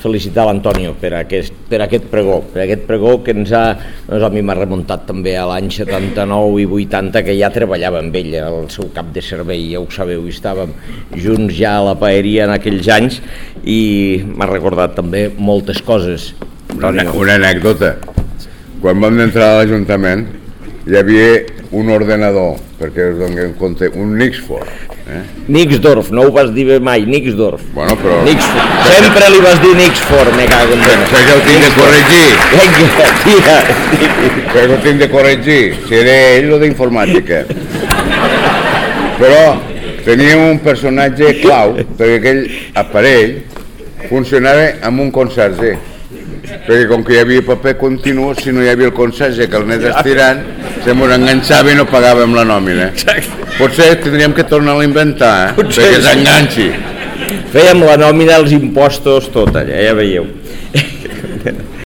felicitar l'Antonio per aquest pregó que a mi m'ha remuntat també a l'any 79 i 80, que ja treballava amb ell al seu cap de servei, ja ho sabeu, i estàvem junts ja a la paeria en aquells anys, i m'ha recordat també moltes coses. Una anècdota: quan vam entrar a l'Ajuntament hi havia un ordenador, perquè us donem compte, un Nixford. Nixdorf, no ho vas dir bé mai, Nixdorf. Bueno, però... Sempre li vas dir Nixford, me cago en Déu. Això ho tinc de corregir. Tira. Això ho tinc de corregir. Seré ell o d'informàtica. Però teníem un personatge clau, perquè aquell aparell funcionava amb un conserge. Perquè com que hi havia paper continu, si no hi havia el conserge que el anés estirant, se mos enganxava i no pagàvem la nòmina. Potser tindríem que tornar a inventar, perquè s'enganxi. Fèiem la nòmina, els impostos, tot allà, ja veieu.